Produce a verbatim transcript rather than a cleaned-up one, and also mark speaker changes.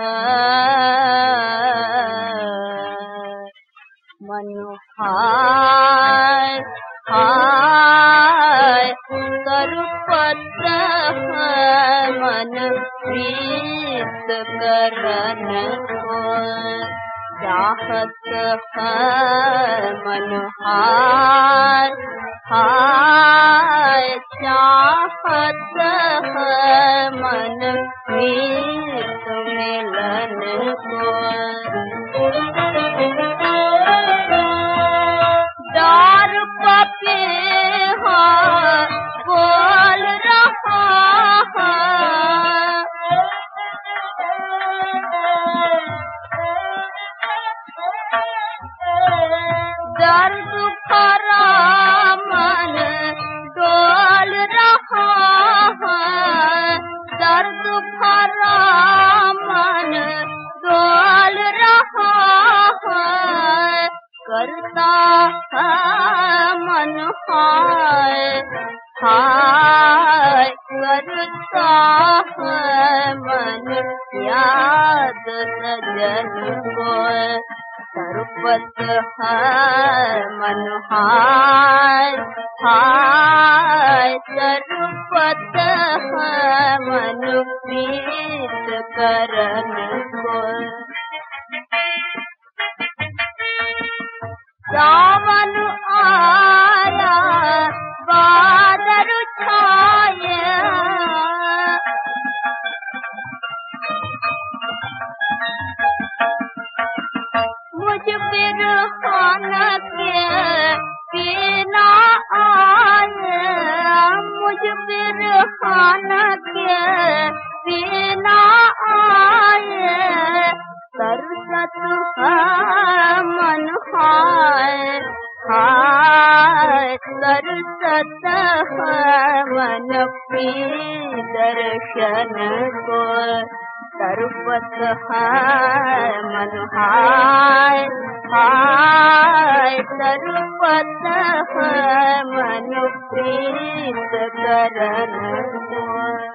Speaker 1: मनोहाय हाय तरुपत मन प्रीत करन को चाहत है मनोहाय हाय चाहत है मन प्रीत मिलन को दार पके हाँ बोल रहा है दर्द भरा मन डोल रहा है दर्द भरा मन डोल रहा है करता है मन हाय हाय करता है मन याद सजन को तरुपत है मन हाय हाय तरुपत है मन प्रीत करन को सावन आया बादल छाया मुझ बिरहान के पीना आया मुझ बिरहान के पीना आया तरसत है मन हाय हाय तरसत है मन प्रिय दर्शन को तरुपत है मन हाय हाय तरुपत है मन प्रीत करन को।